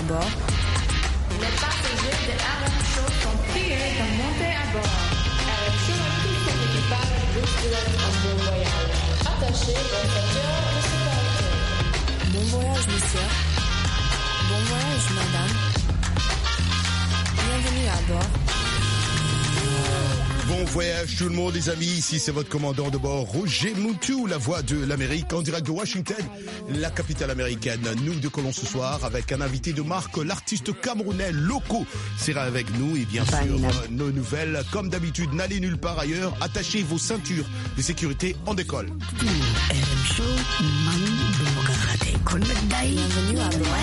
bord. Les passagers de RM Show sont priés de monter à bord. RM Show et tout son équipage vous souhaitent un bon voyage. Attachez vos ceintures de sécurité. Bon voyage, monsieur. Bon voyage, madame. Bienvenue à bord. Bon voyage tout le monde les amis, ici c'est votre commandant de bord Roger Moutou, la voix de l'Amérique en direct de Washington, la capitale américaine. Nous décollons ce soir avec un invité de marque, l'artiste camerounais Loco sera avec nous et bien sûr nos nouvelles comme d'habitude, n'allez nulle part ailleurs, attachez vos ceintures de sécurité, on décolle. Bienvenue à bord.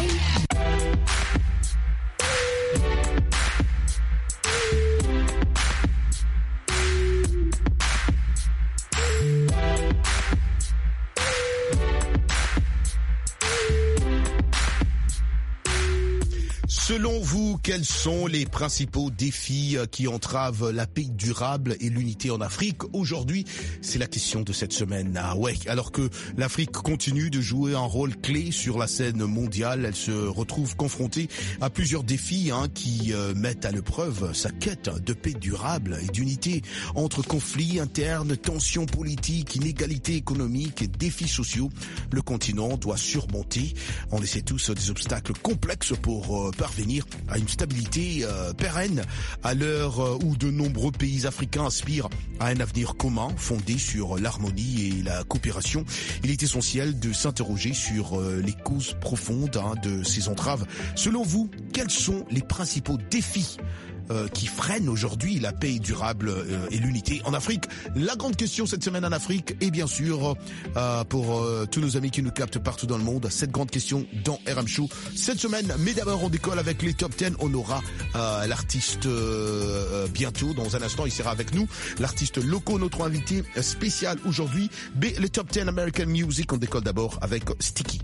Selon vous, quels sont les principaux défis qui entravent la paix durable et l'unité en Afrique? Aujourd'hui, c'est la question de cette semaine. Ah ouais, alors que l'Afrique continue de jouer un rôle clé sur la scène mondiale, elle se retrouve confrontée à plusieurs défis qui mettent à l'épreuve sa quête de paix durable et d'unité entre conflits internes, tensions politiques, inégalités économiques et défis sociaux. Le continent doit surmonter, on le sait tous, des obstacles complexes pour parvenir à une stabilité pérenne à l'heure où de nombreux pays africains aspirent à un avenir commun fondé sur l'harmonie et la coopération. Il est essentiel de s'interroger sur les causes profondes de ces entraves. Selon vous, quels sont les principaux défis qui freinent aujourd'hui la paix durable et l'unité en Afrique? La grande question cette semaine en Afrique et bien sûr pour tous nos amis qui nous captent partout dans le monde, cette grande question dans RM Show cette semaine. Mais d'abord on décolle avec les top 10. On aura l'artiste bientôt, dans un instant il sera avec nous, l'artiste Loco, notre invité spécial aujourd'hui. Le top 10 American Music, on décolle d'abord avec Sticky.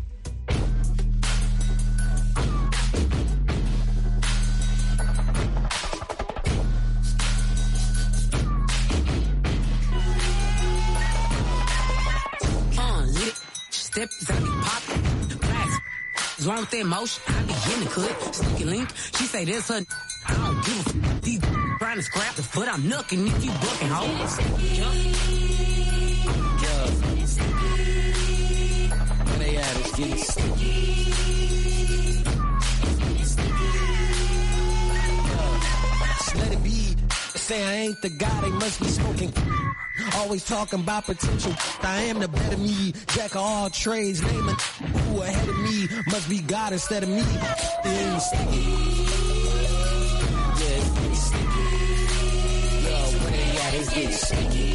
Step I be poppin', blast. What's wrong with that motion? I be getting cut, sticky link. She say this her. I don't give a f. These trying to scrap the foot. I'm knucking if you bucking, ho. Where they at? It's getting sticky. Just let it be. Say I ain't the guy, they must be smoking. Always talking about potential. I am the better me. Jack of all trades. Naming who ahead of me. Must be God instead of me. Yeah, sticky. Yeah, it's getting sticky. Yo, where they at? It's getting sticky.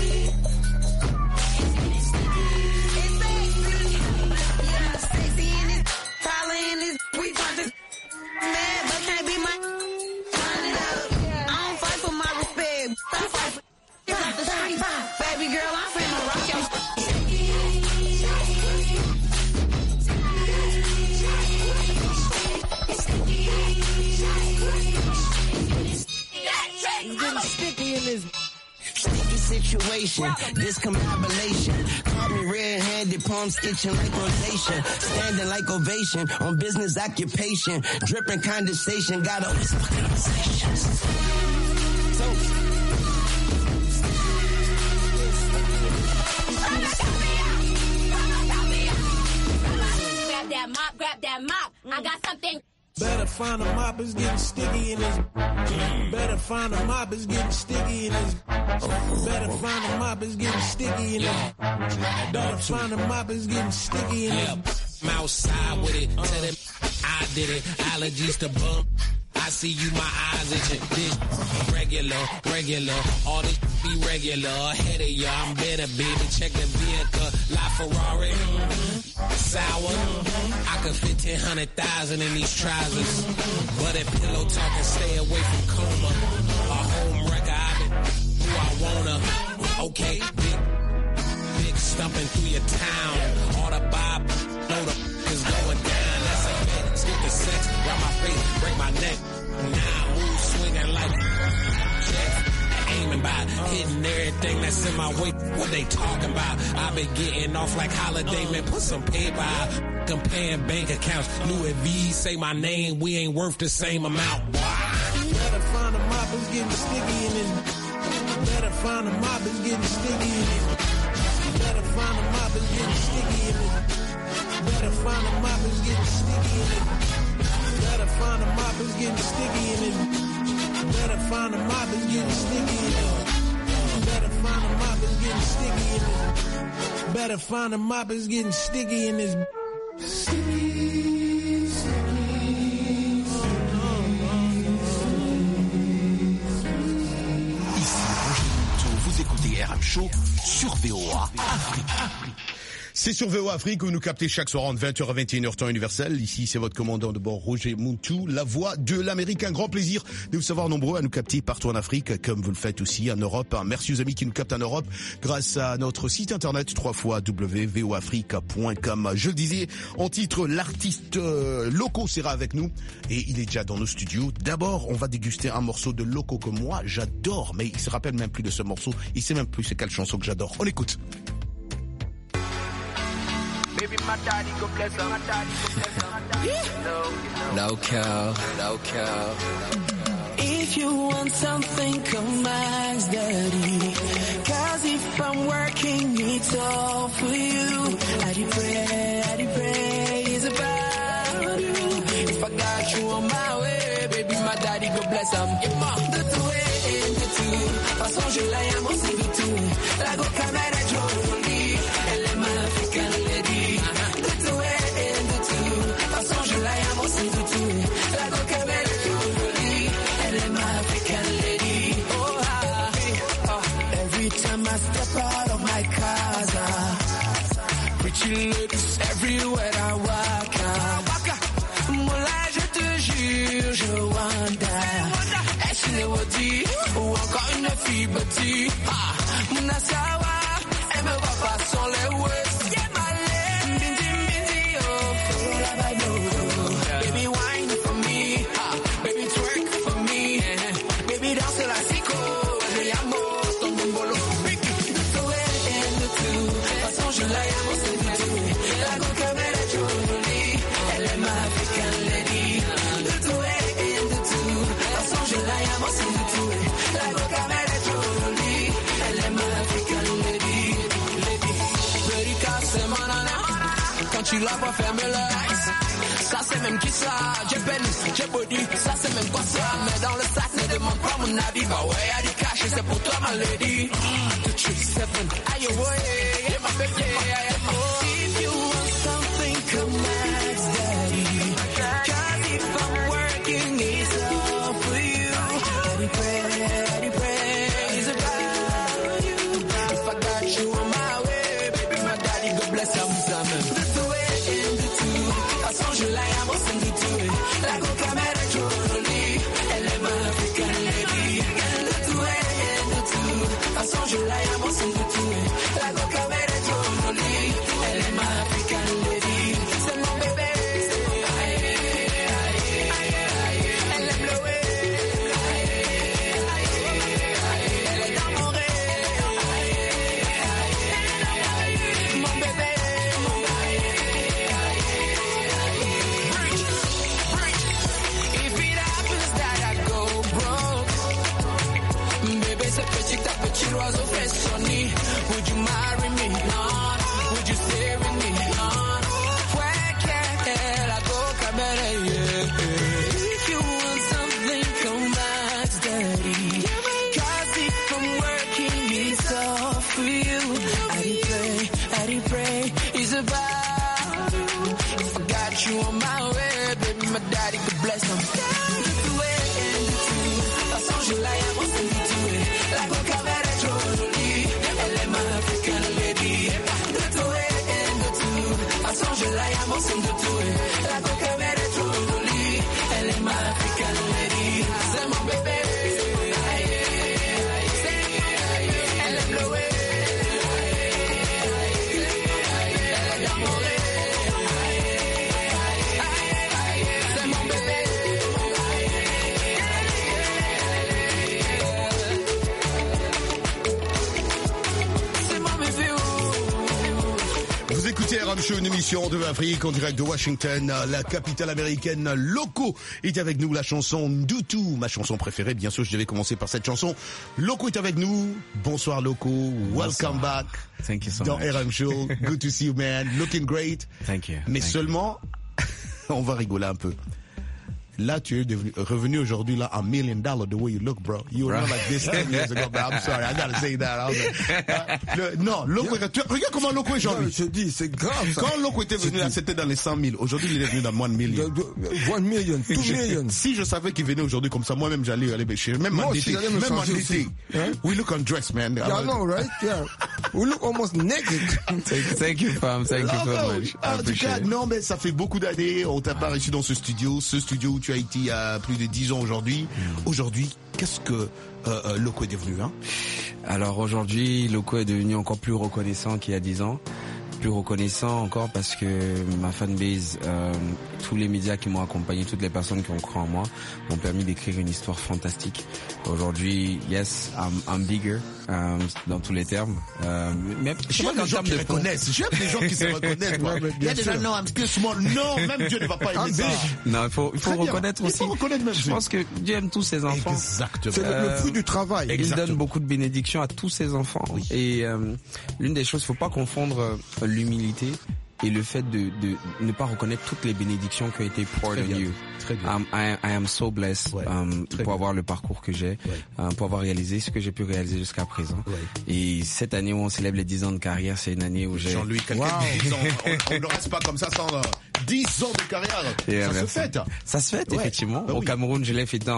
Yeah, sexy in this. Tyler in this. We talk this. Mad, but can't be my. Turn it up. I don't fight for my respect. I fight for. The street. Baby girl, I'm finna rock your It's getting sticky in this sticky situation, discombobulation. Call me red-handed, palms itching like rosacea. Standing like ovation on business occupation. Dripping condensation, got all these fucking conversations. So grab that mop. I got something. Better find a mop, it's getting sticky in this. Better find a mop, it's getting sticky in this. Better find a mop, it's getting sticky in this. Better find a mop, it's getting sticky in this. I'm outside with it, tell them I did it. Allergies to bump. I see you, my eyes itching. This regular. All this be regular. Ahead of ya, I'm better, baby. Check the vehicle. La Ferrari. Sour. I could fit 10,000 in these trousers. But that pillow talking, stay away from coma. A home wrecker, I've been who I wanna. Okay, big stumping through your town. All the bob, know the is going down. That's a bet. Skip the sex, grab my face, break my neck. Now I move swinging like checks. Aiming by, hitting everything that's in my way. What they talking about? I been getting off like holiday, man. Put some paper out. comparing bank accounts. Louis V say my name, we ain't worth the same amount. Better find a mop, it's getting sticky in it. Better find a mop, it's getting sticky in it. Better find a mop, it's getting sticky in it. Better find a mop, it's getting sticky in it. Better find a mop, it's getting sticky in it. Better find a mop, it's getting sticky in it. Better find a mop, it's getting sticky in it. Better find a mop, it's getting sticky in this. Vous écoutez RM Show sur VOA Afrique. C'est sur VOA Afrique où nous captez chaque soir entre 20h à 21h temps universel. Ici, c'est votre commandant de bord Roger Muntu, la voix de l'Amérique. Un grand plaisir de vous savoir nombreux à nous capter partout en Afrique, comme vous le faites aussi en Europe. Merci aux amis qui nous captent en Europe grâce à notre site internet www.voafrique.com. Je le disais, en titre, l'artiste Loco sera avec nous et il est déjà dans nos studios. D'abord, on va déguster un morceau de Loco que moi, j'adore, mais il se rappelle même plus de ce morceau. Il sait même plus c'est quelle chanson que j'adore. On écoute. Baby, my daddy, go bless her. My daddy, go bless her. Local. If you want something, come ask daddy. Cause if I'm working, it's all for you. I pray, it's about you. If I got you on my way, baby, my daddy, go bless him. De tout et de tout. Façon, je l'aime aussi de tout. La go caméra jolie. Elle est ma African lady. Pretty lips everywhere I walk. Moulin, je te jure, je wonder. Est-ce une Wadi ou encore une fille bâtie? Mouna Sawa, elle me voit pas sur les West. Yeah, my lady. Bindi, oh, follow la baby. Baby, wine for me. Baby, twerk for me. Baby, danse la psycho. Je llamo ton bombolo. De tout et de tout. De toute façon, je la llamo, c'est de tout. La go-cam, elle est jolie. Elle est ma African lady. De tout et de tout. De toute façon, je la llamo, c'est de tout. La go-cam, elle est jolie. Elle est ma African lady. Perica, c'est mon nana. Quand tu la vois fermer l'œil. Ça c'est même qui ça, j'ai peine, j'ai body, ça c'est même quoi ça. Mais dans le sac ne demande pas mon avis. Bah ouais, y'a du cash et c'est pour toi ma lady. 2, 3, 7, aïe ouais, yeah my baby, if you want something, come ask daddy. Cause if I'm working, it's all for you. Daddy pray, it's about you. If I got you on my way, baby, my daddy go bless him. Je la llamo sans du tout. La go-cam elle est jolie. Elle est ma African lady. De tout et de tout. De toute façon je la llamo sans du tout. La go-cam elle est jolie. Elle est ma African lady. C'est mon bébé. Elle aime le way. Elle est dans mon rêve. Mon bébé. Petit oiseau fait sonner. Would you marry me? No. Would you stay with me? No. La boca belle, yeah. If you want something, come ask daddy. Cause if I'm working, it's all for you. I pray, it's about you. If I got you on my way, baby, my daddy could bless him. Je la llamo sans du tout. La go-cam elle est jolie. Elle est ma African lady. RM Show, une émission de Afrique en direct de Washington, la capitale américaine. Loco est avec nous, la chanson Ndutu, ma chanson préférée. Bien sûr, je devais commencer par cette chanson. Loco est avec nous. Bonsoir Loco, welcome back. Thank you so dans much. RM Show. Good to see you, man. Looking great. Thank you. Mais Thank seulement, on va rigoler un peu. Là, tu es revenu aujourd'hui là $1 million the way you look, bro. You were not like this 10 years ago, but I'm sorry, I gotta say that. Non, Loco, regarde comment Loco est aujourd'hui. Je dis, c'est grave ça. Quand Loco était venu là, c'était dans les 100 000. Aujourd'hui, il est venu dans $1 million. 1 million, 2 million. Si je savais qu'il venait aujourd'hui comme ça, moi-même, j'allais aller chez même Moi en aussi, été. j'allais me Même en changer été. aussi. Hein? We look undressed, man. Yeah, I know, right? Yeah. We look almost naked. Thank you, fam. Thank you so much. I En tout appreciate cas, it. non, mais ça fait beaucoup d'années. On t'a pas reçu dans ce studio où tu as été il y a plus de 10 ans aujourd'hui. Aujourd'hui, qu'est-ce que Loco est devenu, hein? Alors aujourd'hui, Loco est devenu encore plus reconnaissant qu'il y a 10 ans. Plus reconnaissant encore parce que ma fanbase, tous les médias qui m'ont accompagné, toutes les personnes qui ont cru en moi, m'ont permis d'écrire une histoire fantastique. Aujourd'hui, yes, I'm bigger, dans tous les termes. Mais je J'aime les gens qui reconnaissent. J'aime les gens qui se reconnaissent. Quoi. Il y a des gens, non, I'm still small. Non, même Dieu ne va pas aimer ça. Non, il faut Très bien. reconnaître Il aussi. faut reconnaître même Je Dieu. pense que Dieu aime tous ses enfants. Exactement. C'est le fruit du travail. Il donne beaucoup de bénédictions à tous ses enfants. Oui. Et l'une des choses, faut pas confondre l'humilité et le fait de ne pas reconnaître toutes les bénédictions qui ont été poured on you. Très bien. I am so blessed Ouais, très pour bien. avoir le parcours que j'ai, pour avoir réalisé ce que j'ai pu réaliser jusqu'à présent. Ouais. Et cette année où on célèbre les 10 ans de carrière, c'est une année où j'ai... Jean-Louis, quelqu'un de 10 ans. On ne reste pas comme ça sans 10 ans de carrière. Yeah, Ça se merci. fête. Ça se fête, Ouais. effectivement. Bah Au oui. Cameroun, je l'ai fêté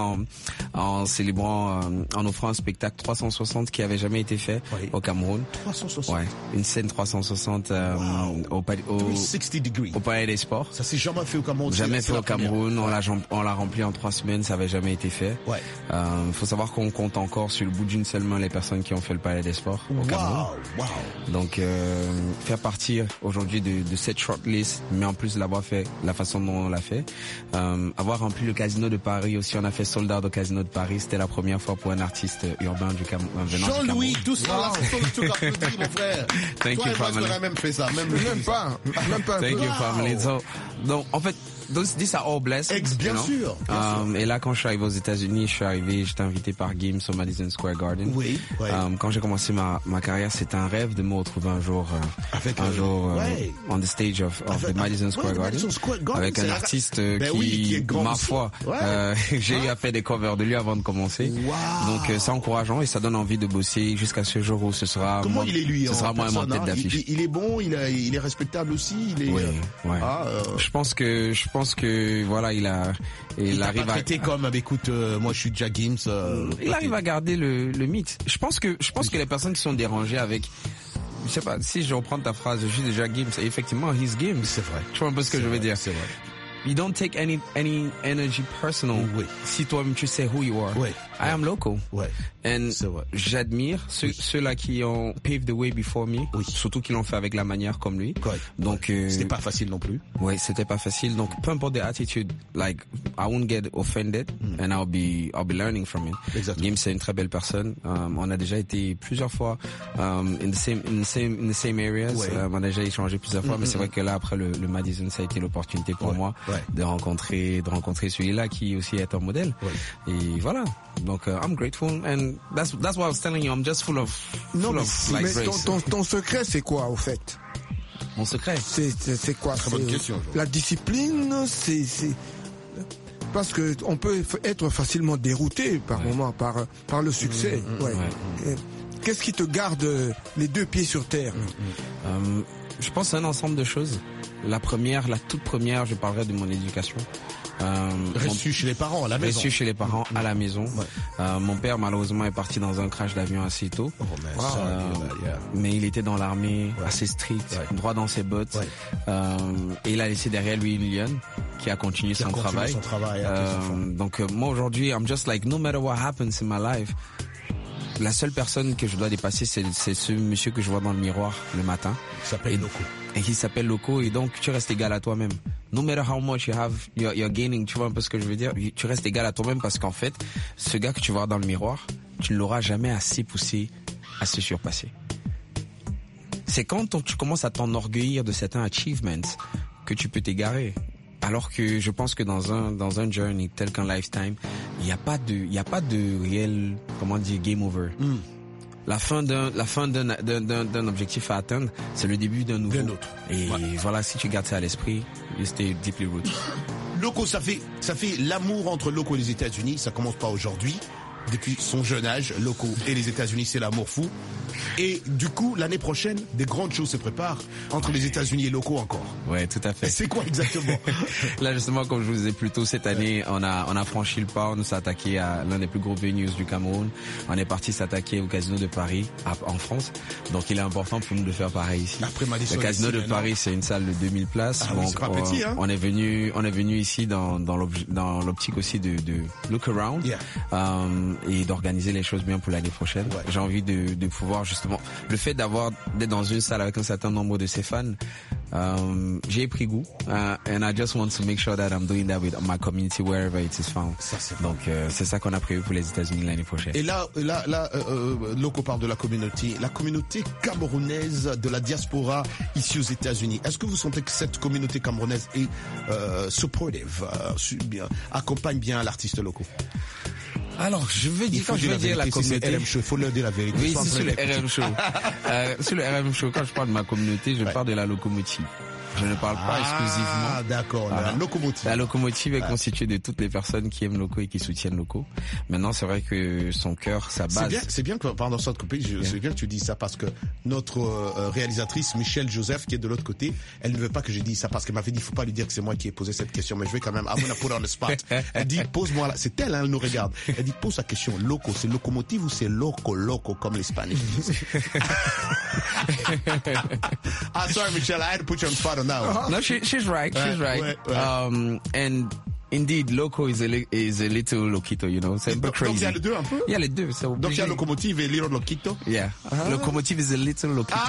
en célébrant, en offrant un spectacle 360 qui avait jamais été fait Oui. au Cameroun. 360. Ouais, une scène 360 au 360 degrés. Palais des Sports. Ça s'est jamais fait au Cameroun. Jamais C'est fait la au première. Cameroun, on l'a rempli en 3 semaines, ça avait jamais été fait. Ouais. Faut savoir qu'on compte encore sur le bout d'une seule main les personnes qui ont fait le Palais des Sports au Cameroun. Wow. Donc faire partir aujourd'hui de cette shortlist, mais en plus l'avoir fait la façon dont on l'a fait, avoir rempli le Casino de Paris aussi, on a fait sold out au Casino de Paris, c'était la première fois pour un artiste urbain du Cameroun venant du Jean-Louis, Cameroun. tout ça, là, c'est ton truc applaudi, mon frère. Thank Toi you, et moi, family. on a même fait ça. Même Même pas un Thank peu. you, family. So, donc en fait, these are all blessings. Bien you know? sûr, bien sûr. Et là, quand je suis arrivé aux États-Unis, j'étais invité par Gims au Madison Square Garden. Oui, ouais. Quand j'ai commencé ma carrière, c'était un rêve de me retrouver un jour, ouais. on the stage of the Madison Square Garden, Madison Square Garden, avec c'est un la- artiste Ben oui, qui est grand ma aussi. foi, Ouais. j'ai eu à faire des covers de lui avant de commencer. Wow. Donc c'est encourageant et ça donne envie de bosser jusqu'à ce jour où ce sera Comment moi, il est lui ce en sera moi et mon personne, tête hein? d'affiche. Il est bon, il est respectable aussi. Il est. Oui, ouais. Je pense que voilà, il Il arrive pas à traité comme, écoute, moi je suis Jack Gims. il arrive à garder le mythe. Je pense que les personnes qui sont dérangées avec, je sais pas, si je reprends ta phrase, je suis déjà Gims, et effectivement, he's Gims. C'est vrai. Tu vois un peu ce que je veux dire. C'est vrai. You don't take any energy personal. Oui. Si toi-même tu sais who you are. Oui. I am local. Ouais. And C'est vrai. j'admire ceux-là qui ont paved the way before me. Oui. Surtout qui l'ont fait avec la manière comme lui. Correct. Donc, C'était pas facile non plus. ouais, c'était pas facile. Donc, peu importe the attitude, like, I won't get offended and I'll be learning from it. Exactement. Gims, c'est une très belle personne. On a déjà été plusieurs fois, in the same areas. Ouais. On a déjà échangé plusieurs fois, mais c'est vrai que là, après le Madison, ça a été l'opportunité pour Ouais. moi Ouais. de rencontrer celui-là qui aussi est un modèle. Ouais. Et voilà. Donc, I'm grateful and that's why I was telling you, I'm just full of like Mais grace. ton secret, c'est quoi, au fait? Mon secret. C'est quoi? Très bonne C'est question. La discipline, c'est parce que on peut être facilement dérouté par moment par le succès. Ouais. Qu'est-ce qui te garde les 2 pieds sur terre? Je pense que c'est un ensemble de choses. La toute première, je parlerai de mon éducation. Reçu chez les parents à la maison. Reçu chez les parents à la maison. Mon père malheureusement est parti dans un crash d'avion assez tôt. Oh, man. Mais il était dans l'armée, assez strict, droit dans ses bottes. Et il a laissé derrière lui une lionne qui a continué son travail. Donc moi aujourd'hui, I'm just like, no matter what happens in my life, la seule personne que je dois dépasser, c'est ce monsieur que je vois dans le miroir le matin. Il s'appelle Loco. Et qui s'appelle Loco, et donc tu restes égal à toi-même. No matter how much you're gaining, tu vois un peu ce que je veux dire, tu restes égal à toi-même parce qu'en fait, ce gars que tu vois dans le miroir, tu ne l'auras jamais assez poussé à se surpasser. c'est quand tu commences à t'enorgueillir de certains achievements que tu peux t'égarer. Alors que je pense que dans un journey tel qu'un lifetime, il y a pas de réel, comment dire, game over. La fin d'un objectif à atteindre, c'est le début d'un nouveau. Et voilà, si tu gardes ça à l'esprit, you stay deeply rooted. Loco, ça fait l'amour entre Loco et les États-Unis, ça commence pas aujourd'hui. Depuis son jeune âge, Loco et les États-Unis, c'est l'amour fou. Et du coup, l'année prochaine, des grandes choses se préparent entre les États-Unis et Loco encore. Ouais, tout à fait. Et c'est quoi exactement? Là, justement, comme je vous disais plus tôt, cette année, on a franchi le pas, on s'est attaqué à l'un des plus gros venues du Cameroun. On est parti s'attaquer au Casino de Paris, en France. Donc, il est important pour nous de faire pareil ici. Après Madison, le Casino de Paris, c'est une salle de 2000 places. Ah, donc, oui, c'est pas petit, hein? On est venu ici dans l'optique aussi de look around. Yeah. Et d'organiser les choses bien pour l'année prochaine. Ouais. J'ai envie de pouvoir justement, le fait d'être dans une salle avec un certain nombre de ses fans, j'ai pris goût, and I just want to make sure that I'm doing that with my community wherever it is found. Ça, donc c'est ça qu'on a prévu pour les États-Unis l'année prochaine. Et là, Loco parle de la communauté camerounaise de la diaspora ici aux États-Unis. Est-ce que vous sentez que cette communauté camerounaise est supportive, accompagne bien l'artiste Loco? Alors, je veux dire la communauté. Il faut leur dire la vérité. Oui, c'est sur le RM Show. Sur le RM Show, quand je parle de ma communauté, je parle de la locomotive. Je ne parle pas exclusivement. Ah, d'accord, voilà. La locomotive. La locomotive est constituée de toutes les personnes qui aiment Loco et qui soutiennent Loco. Maintenant, c'est vrai que son cœur, sa base. C'est bien que, pardon, ça te couper, c'est bien que tu dis ça parce que notre réalisatrice, Michelle Joseph, qui est de l'autre côté, elle ne veut pas que je dise ça parce qu'elle m'avait dit, il faut pas lui dire que c'est moi qui ai posé cette question, mais je vais quand même, I'm gonna put her on the spot. Elle dit, pose-moi là, c'est elle, hein, elle nous regarde. Elle dit, pose la question, Loco, c'est locomotive ou c'est loco, comme les Spanish disent? Ah, sorry, Michelle, I had to put you on the spot on that one. No, she's right. And indeed, Loco is a little loquito, you know. C'est un peu crazy. Donc il y a les deux un peu? Il y a les deux. Donc il y a locomotive et little loquito? Yeah. Locomotive is a little loquito.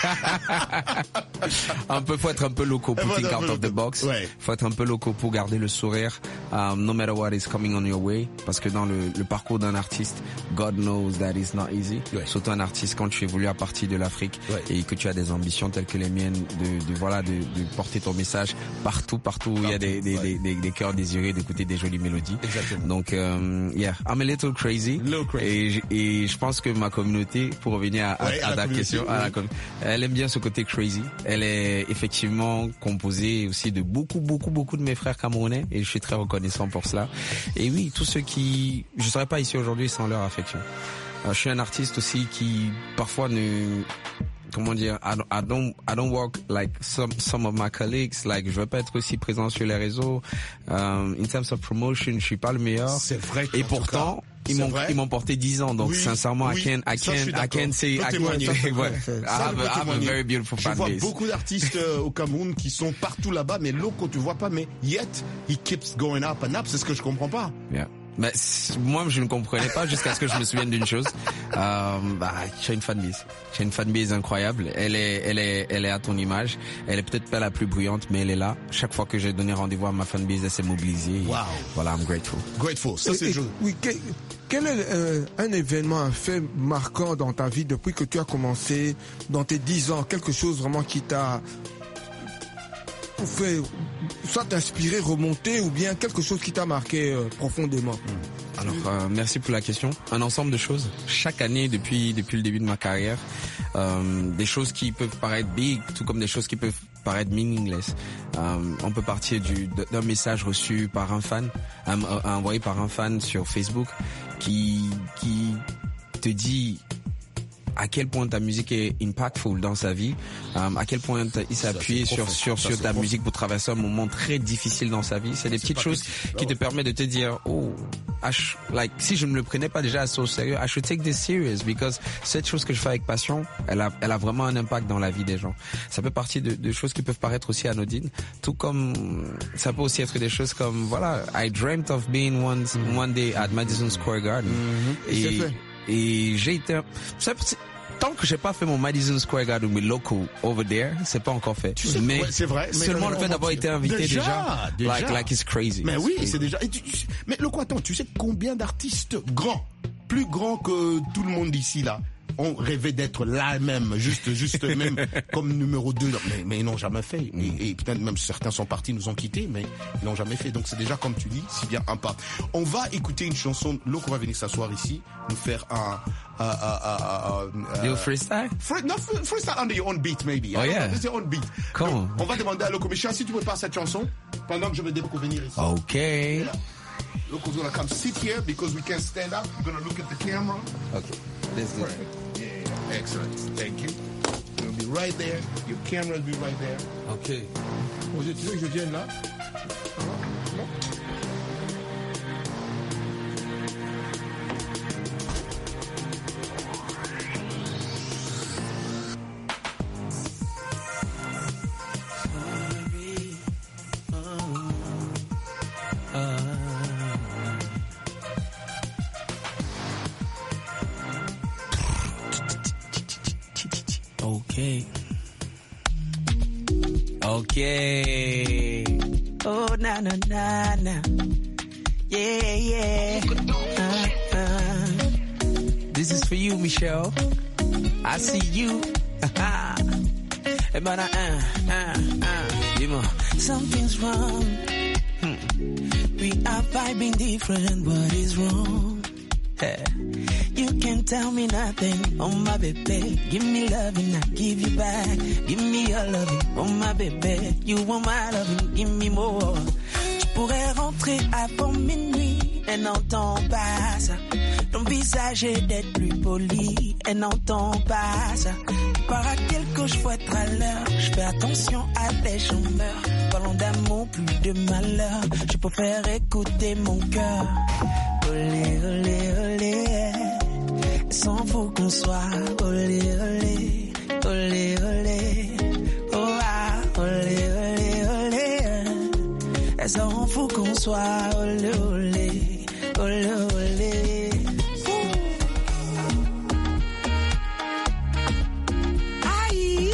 Faut être un peu loco pour think out of the box. Faut être un peu loco pour garder le sourire, no matter what is coming on your way. Parce que dans le parcours d'un artiste, God knows that is not easy. Surtout un artiste quand tu évolues à partir de l'Afrique et que tu as des ambitions telles que les miennes de porter ton message partout où il y a des cœurs désirés d'écouter des jolies mélodies. Exactement. Donc, I'm a little crazy. Et je pense que ma communauté, pour revenir à ta question, elle aime bien ce côté crazy. Elle est effectivement composée aussi de beaucoup de mes frères camerounais et je suis très reconnaissant pour cela. Et oui, tous ceux je serais pas ici aujourd'hui sans leur affection. Je suis un artiste aussi qui parfois comment dire, I don't work like some of my colleagues, like je veux pas être aussi présent sur les réseaux. In terms of promotion, je suis pas le meilleur. C'est vrai. Et pourtant, ils m'ont porté 10 ans, donc sincèrement, I can't say, I have a very beautiful fan base. Je vois beaucoup d'artistes au Cameroun qui sont partout là-bas, mais Loco, tu vois pas, mais yet, he keeps going up and up, c'est ce que je comprends pas. Yeah. Ben, moi, je ne comprenais pas jusqu'à ce que je me souvienne d'une chose. J'ai une fanbase. J'ai une fanbase incroyable. Elle est à ton image. Elle est peut-être pas la plus bruyante, mais elle est là. Chaque fois que j'ai donné rendez-vous à ma fanbase, elle s'est mobilisée. Wow. Voilà, I'm grateful. Grateful. Ça, c'est juste. Oui, quel est un événement, un fait marquant dans ta vie depuis que tu as commencé, dans tes 10 ans, quelque chose vraiment qui t'a fait soit t'inspirer, remonter, ou bien quelque chose qui t'a marqué profondément? Alors, merci pour la question. Un ensemble de choses. Chaque année, depuis le début de ma carrière, des choses qui peuvent paraître big, tout comme des choses qui peuvent paraître meaningless. On peut partir d'un message reçu par un fan, envoyé par un fan sur Facebook, qui te dit à quel point ta musique est impactful dans sa vie, à quel point il s'est appuyé sur ta musique pour traverser un moment très difficile dans sa vie. C'est des petites choses qui te permettent de te dire, si je ne me le prenais pas déjà assez au sérieux, I should take this serious, because cette chose que je fais avec passion, elle a vraiment un impact dans la vie des gens. Ça peut partir de choses qui peuvent paraître aussi anodines, tout comme ça peut aussi être des choses comme, voilà, I dreamt of being one day at Madison Square Garden. Et j'ai été, tant que j'ai pas fait mon Madison Square Garden with Loco over there, c'est pas encore fait. Mais c'est vrai. Seulement le fait d'avoir été invité déjà. Like it's crazy. Mais oui, c'est déjà. Mais Loco, attends, tu sais combien d'artistes grands, plus grands que tout le monde ici là, ont rêvé d'être là même, juste même comme numéro 2, mais ils n'ont jamais fait. Et peut-être même certains sont partis, nous ont quittés, mais ils n'ont jamais fait. Donc c'est déjà, comme tu dis, si bien un pas. On va écouter une chanson. Loco va venir s'asseoir ici, nous faire un freestyle? Freestyle under your own beat, maybe. Oh yeah. It's your own beat. Cool. Donc, on va demander à Loco Michel si tu peux passer cette chanson pendant que je vais venir ici. Okay. Yeah. Loco's gonna come sit here because we can't stand up. We're gonna look at the camera. Okay. Let's do it. Yeah, excellent. Thank you. You'll be right there. Your camera will be right there. Okay. Tu veux que je vienne là? Okay. Oh, na na na na. Yeah, yeah. This is for you, Michelle. I see you. But something's wrong. We are vibing different. What is wrong? You can tell me nothing, oh my baby. Give me loving, I give you back. Give me your loving, oh my baby. You want my loving, give me more. Tu pourrais rentrer avant minuit, et n'entends pas ça. Ton visage est d'être plus poli, et n'entends pas ça. Par à quel coche faut être à l'heure. Je fais attention à tes chômeurs. Parlons d'amour, plus de malheur. Je préfère écouter mon cœur. Olé, olé, olé. S'en fout qu'on soit olé, olé, olé, olé. Oh ah, olé, olé, olé. Elle s'en fout qu'on soit olé, olé, olé, olé. Aïe.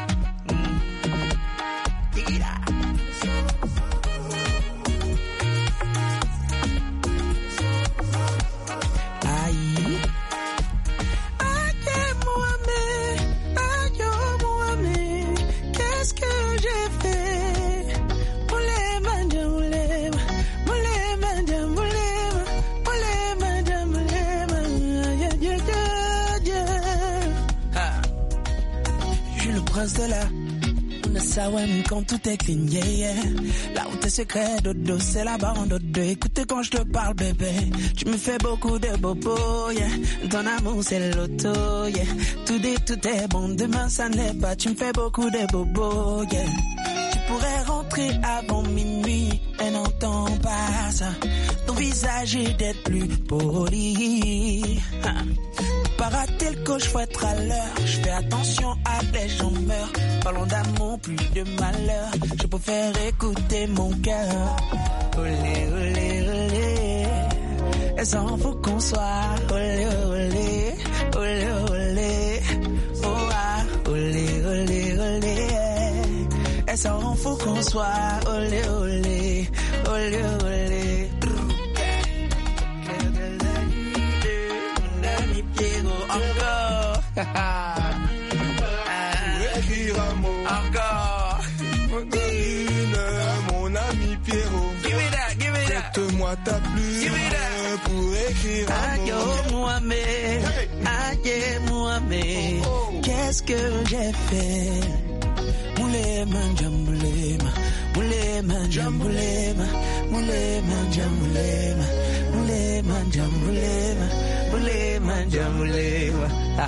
De là, on a ça ouais, quand tout est clean, yeah, yeah. Là où tes secrets dodo, c'est là-bas en dodo. Écoutez quand je te parle, bébé, tu me fais beaucoup de bobo, yeah. Ton amour c'est l'auto, yeah. Tout est bon, demain ça n'est pas. Tu me fais beaucoup de bobo, yeah. Tu pourrais rentrer avant minuit et n'entends pas ça. Ton visage est d'être plus poli. Pas rater le coche, faut être à l'heure. Je fais attention à des gens meurent. Parlons d'amour, plus de malheur. Je préfère écouter mon cœur. Olé, olé, olé. Elle s'en fout qu'on soit olé, olé, olé, olé. Oh ah, olé, olé, olé. Elle s'en fout qu'on soit olé, olé, olé, olé. Encore. Encore. Mon ami Pierrot. Give me that, give me that. Prête-moi ta plume pour écrire un mot. Aïe, moi-même. Qu'est-ce que j'ai fait? Moulema, jamboulema. Moulema, jamboulema. Moulema, jamboulema. Moulema, jamboulema. Moulema, jamboulema.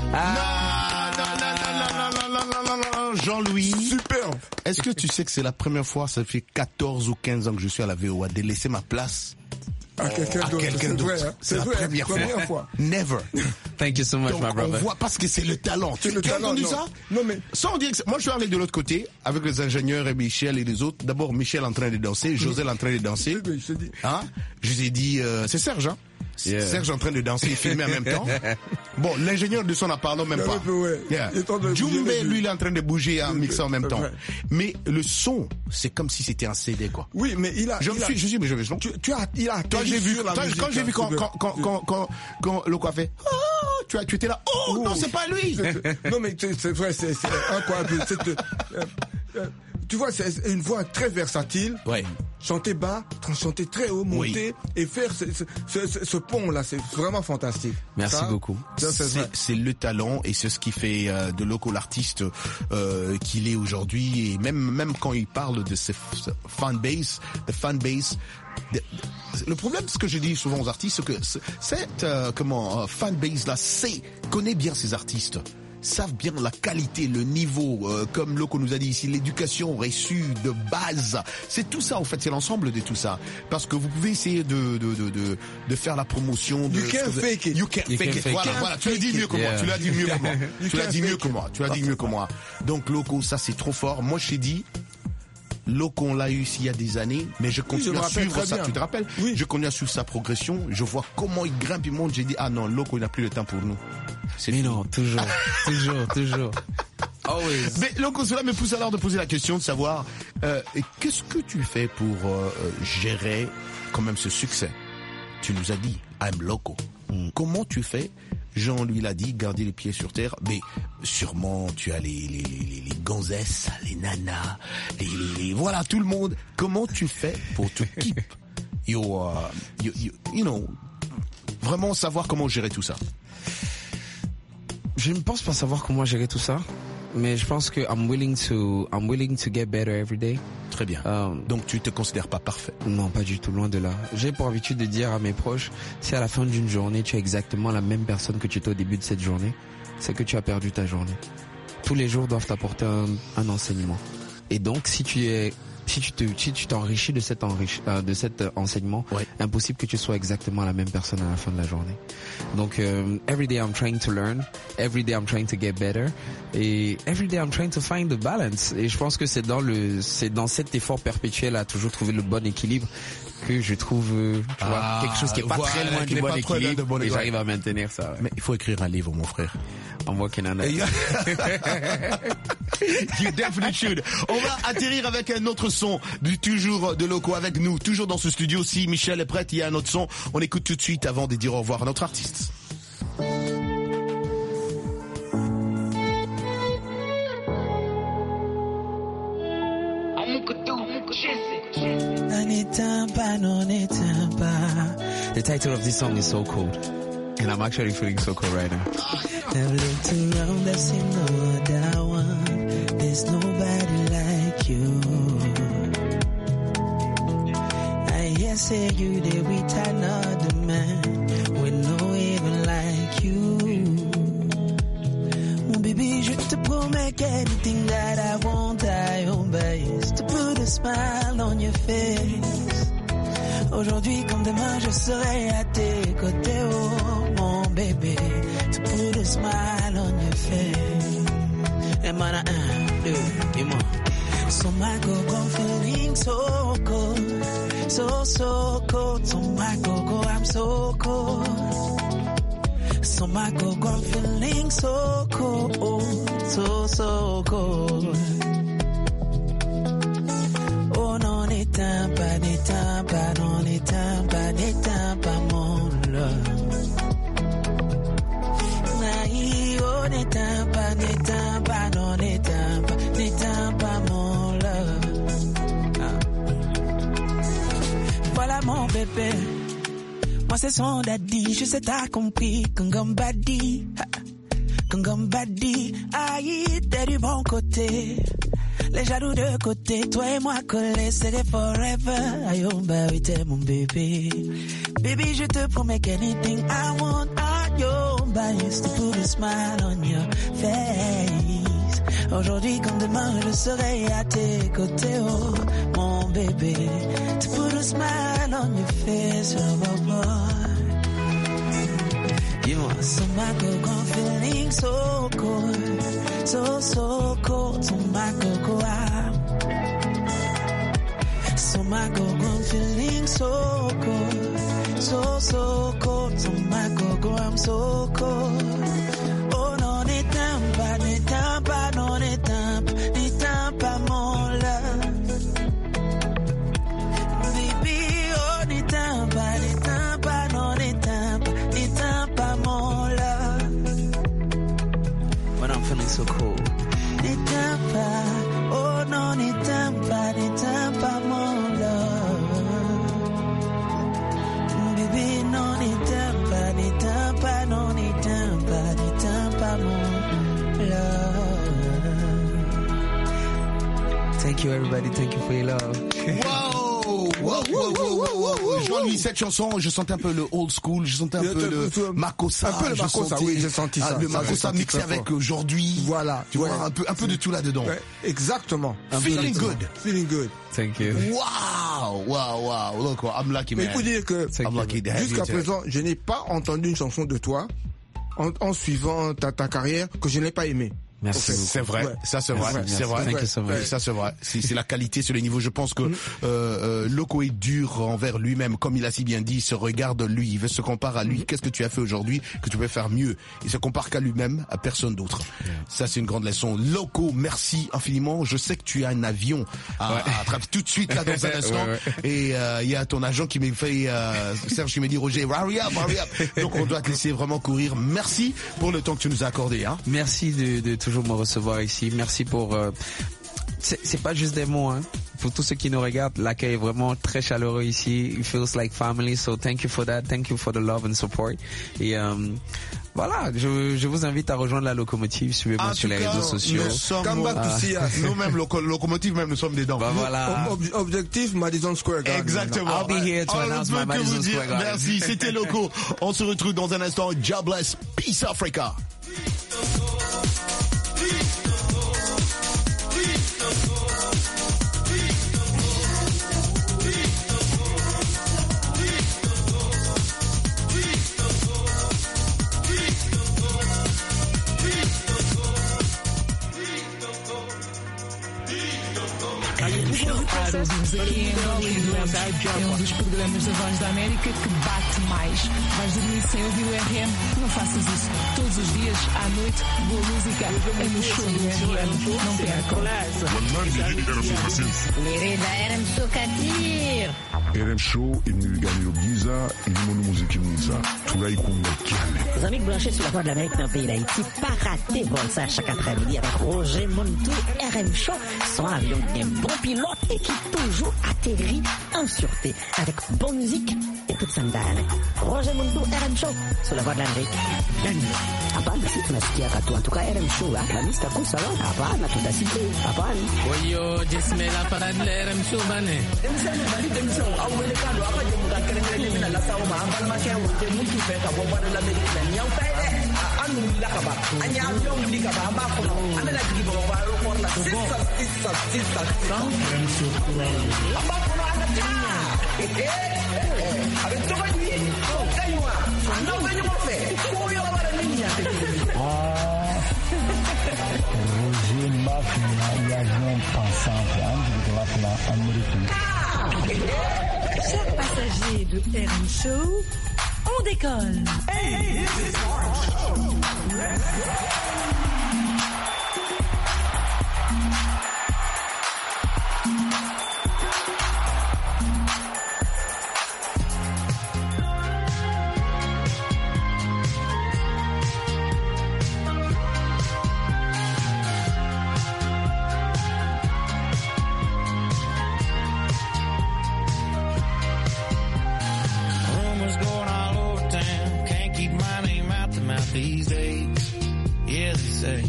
Non, Jean-Louis. Super. Est-ce que tu sais que c'est la première fois, ça fait 14 ou 15 ans que je suis à la VOA, de laisser ma place à quelqu'un d'autre. C'est la première fois. Never. Thank you so much, donc, my brother. On voit parce que c'est le talent. Tu as entendu ça? Non, mais. Ça, on dit que moi, je suis allé de l'autre côté, avec les ingénieurs et Michel et les autres. D'abord, Michel en train de danser, José en train de danser. Oui, je te dis. Hein? Je vous ai dit, c'est Serge, hein? Yeah. Serge en train de danser et filmer en même temps. Bon, l'ingénieur de son n'a parlé même pas. Yeah. Jumbe, lui, il est en train de bouger en mixant en même temps. Mais le son, c'est comme si c'était un CD, quoi. Oui, mais il a. Il a quand j'ai vu quand Loco a fait, oh, tu étais là. Oh non, c'est pas lui. Non mais c'est vrai, c'est incroyable. Tu vois, c'est une voix très versatile. Ouais. Chanter bas, chanter très haut, monter et faire ce pont-là, c'est vraiment fantastique. Merci beaucoup. C'est le talent et c'est ce qui fait de Loco l'artiste qu'il est aujourd'hui. Et même quand il parle de ses fanbase, le problème, ce que je dis souvent aux artistes, c'est que cette fanbase là connaît bien ses artistes, savent bien la qualité, le niveau, comme Loco nous a dit ici, l'éducation reçue de base. C'est tout ça, en fait, c'est l'ensemble de tout ça. Parce que vous pouvez essayer de faire la promotion de... You can fake it. You can fake it. Voilà, tu l'as dit mieux que moi. Tu l'as dit mieux que moi. Donc, Loco, ça, c'est trop fort. Moi, je t'ai dit, Loco, on l'a eu ici il y a des années, mais je continue à suivre ça. Tu te rappelles? Oui. Je continue à suivre sa progression. Je vois comment il grimpe, il monte. J'ai dit, ah non, Loco, il n'a plus le temps pour nous. Mais non, toujours. Always. Mais Loco, cela me pousse alors de poser la question de savoir, qu'est-ce que tu fais pour gérer quand même ce succès? Tu nous as dit, I'm Loco. Comment tu fais? Jean lui l'a dit, garder les pieds sur terre, mais sûrement tu as les gonzesses, les nanas, voilà, tout le monde. Comment tu fais pour te keep you know, vraiment savoir comment gérer tout ça? Je ne pense pas savoir comment gérer tout ça, mais je pense que I'm willing to get better every day. Très bien. Donc tu te considères pas parfait? Non, pas du tout, loin de là. J'ai pour habitude de dire à mes proches, si à la fin d'une journée tu es exactement la même personne que tu étais au début de cette journée, c'est que tu as perdu ta journée. Tous les jours doivent t'apporter un enseignement. Et donc si tu t'enrichis de cet enseignement, ouais, impossible que tu sois exactement la même personne à la fin de la journée. Donc every day I'm trying to learn, every day I'm trying to get better, et every day I'm trying to find the balance. Et je pense que c'est dans cet effort perpétuel à toujours trouver le bon équilibre que je trouve quelque chose qui est pas très loin du bon équilibre, et j'arrive à maintenir ça. Ouais. Mais il faut écrire un livre, mon frère. I'm working on it. You definitely should. On va atterrir avec un autre son toujours de Loco avec nous, toujours dans ce studio. Si Michel est prête, il y a un autre son. On écoute tout de suite avant de dire au revoir à notre artiste. The title of this song is So Cold, and I'm actually feeling so cold right now. I've looked around, I've seen no other one. There's nobody like you. I hear say you there with another man, with no even like you. Baby, je te promets anything that I want, I obey, to put a smile on your face. Aujourd'hui comme demain, je serai à tes côtés, oh mon bébé, to put a smile on your face. And man, 1, 2, dis-moi. So my go-go, I'm feeling so cold, so cold. So my go-go, I'm so cold. So my go-go, I'm feeling so cold, so cold. Oh non, n'éteins pas, non, n'éteins pas mon love. Oh, n'éteins pas, non, n'éteins pas mon love. Voilà mon bébé, moi c'est son daddy, je sais t'as compris, Kangambadi, aïe, t'es du bon côté. Les jaloux de côté, toi et moi collés, c'est forever. Ayomba, oui, t'es mon bébé. Baby, je te promets qu'anything I want, Ayomba, is to put a smile on your face. Aujourd'hui comme demain, je serai à tes côtés, oh, mon bébé. To put a smile on your face, oh, boy. Dis-moi. So my go-go, I'm feeling so cold, so cold. So my go-go, so my go-go, I'm feeling so cold, so cold. So my go-go, I'm so cold. Oh non, n'éteins pas, non, n'éteins pas mon love. Baby, oh n'éteins pas, non, n'éteins pas mon love. Thank you, everybody. Thank you for your love. Wow. Jean-Louis, cette chanson, je sentais un peu le old school, je sentais un peu le Makossa. Un peu le Makossa, oui, j'ai senti ça. Le Makossa mixé avec aujourd'hui. Voilà. Tu vois, un peu de tout là-dedans. Ouais, exactement. Feeling good. Thank you. Wow. Look, I'm lucky, man. Mais il faut dire que, jusqu'à présent, je n'ai pas entendu une chanson de toi, en suivant ta carrière, que je n'ai pas aimée. Merci. C'est vrai, ça c'est vrai, c'est vrai. Ça c'est vrai. C'est la qualité sur les niveaux. Je pense que Loco est dur envers lui-même, comme il a si bien dit. Il se regarde lui, il veut se comparer à lui. Qu'est-ce que tu as fait aujourd'hui que tu peux faire mieux? Il se compare qu'à lui-même, à personne d'autre. Ça c'est une grande leçon. Loco, merci infiniment. Je sais que tu as un avion à attraper tout de suite là dans un instant. Et il y a ton agent qui m'a fait Serge qui m'a dit Roger, hurry up. Donc on doit te laisser vraiment courir. Merci pour le temps que tu nous as accordé. Hein. Merci de toujours me recevoir ici. Merci pour c'est pas juste des mots, hein. Pour tous ceux qui nous regardent, l'accueil est vraiment très chaleureux ici. It feels like family, so thank you for that. Thank you for the love and support. Et voilà, je vous invite à rejoindre la locomotive. Suivez-moi sur les réseaux sociaux. Nous-mêmes, locomotive, même nous sommes dedans. Bah voilà. Objectif Madison Square Garden. Exactement. I'll be here to announce my Madison Square Garden. Merci, c'était Loco. On se retrouve dans un instant. Jobless. Peace Africa. Ouvimos aqui em Hollywood. É um dos programas da Voz da América que bate mais. Vais dormir sem ouvir o RM? Não faças isso. Todos os dias, à noite, boa música é no show do RM. Não percam. Lirida RM Show Katir. RM Show imilingano giza ilimono muziki mwiza tunaikunga kiale. Les amis branchés sur la Voix de l'Amérique dans le pays d'Haïti, pas rater bon ça chaque après-midi avec Roger Montou, RM Show, son avion bien bon pilote et qui toujours atterrit en sûreté avec bonne musique et toute sa mdane. Roger Montou, RM Show, sur la Voix de l'Amérique. La nuit. Hapana si tunasikia katu. En tout cas RM Show, la lista kusa wa. Hapana tutasikia. Hapana. Oyo, Jesmela para de RM Show bane. Awelekano apa je muda kere mina la sawo ma ambal ma ke wote mutu fe ka bo bana la me la nyaw tay de anu la ka ba anya avion li ka ba ba ko ana la gi bo ba ro ko la sissa aba ko ana tinya avec to ba ni kaywa no ba ni mo fe ko yo ba la niña Roger Mafia y avion pensant de la plan américain. Chers passagers de RM Show, on décolle. Hey, this is RM Show. These days, yeah, they say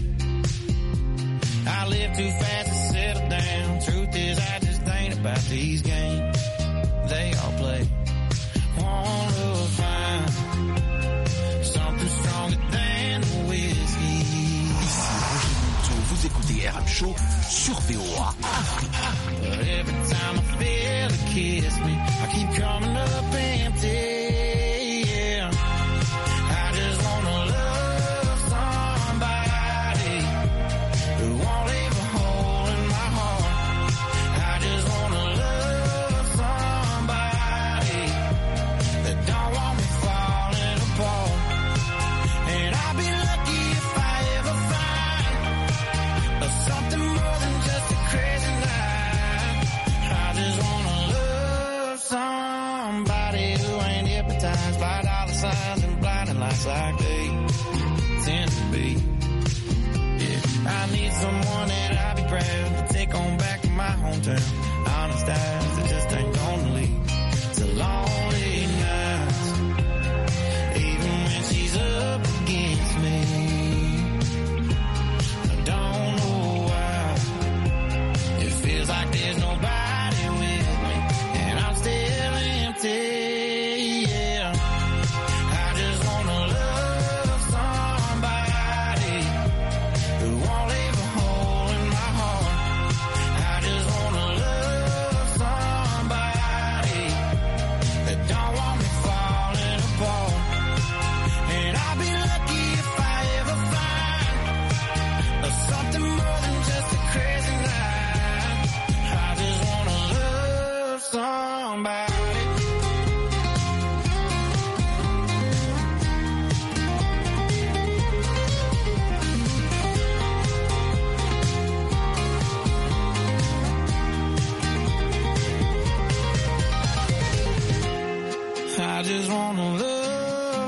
I live too fast to settle down. Truth is, I just ain't about these games they all play. Wanna find something stronger than the whiskey. Vous écoutez RM Show sur VOA. But every time I feel it kiss me, I keep coming up empty. Like they tend to be. Yeah, I need someone that I'll be proud to take on back to my hometown. Honest eyes that just ain't gonna leave. It's a lonely night, even when she's up against me. I don't know why it feels like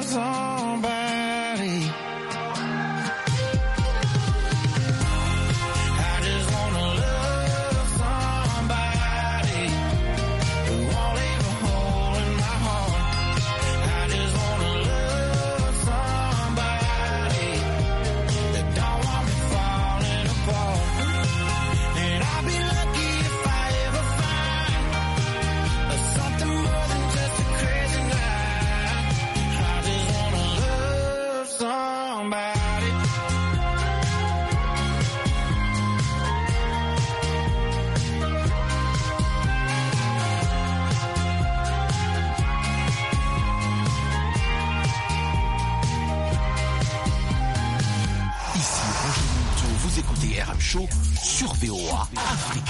somebody. I just wanna love somebody who won't leave a hole in my heart. I just wanna love somebody that don't want me falling apart. And I'll be lucky if I ever find something more than just a crazy night. I just wanna love somebody. Ici Roger Minto, vous écoutez RM Show sur VOA Afrique.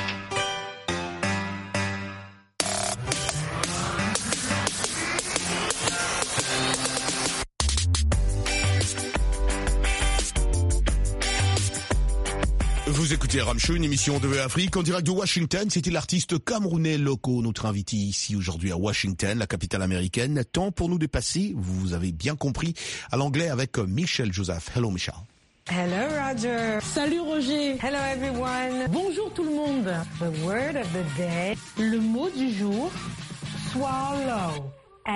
Vous écoutez RM Show, une émission de VOA Afrique en direct de Washington. C'était l'artiste camerounais Loco, notre invité ici aujourd'hui à Washington, la capitale américaine. Temps pour nous de passer, vous avez bien compris, à l'anglais avec Michelle Joseph. Hello Michelle. Hello Roger. Salut Roger. Hello everyone. Bonjour tout le monde. The word of the day. Le mot du jour, Swallow.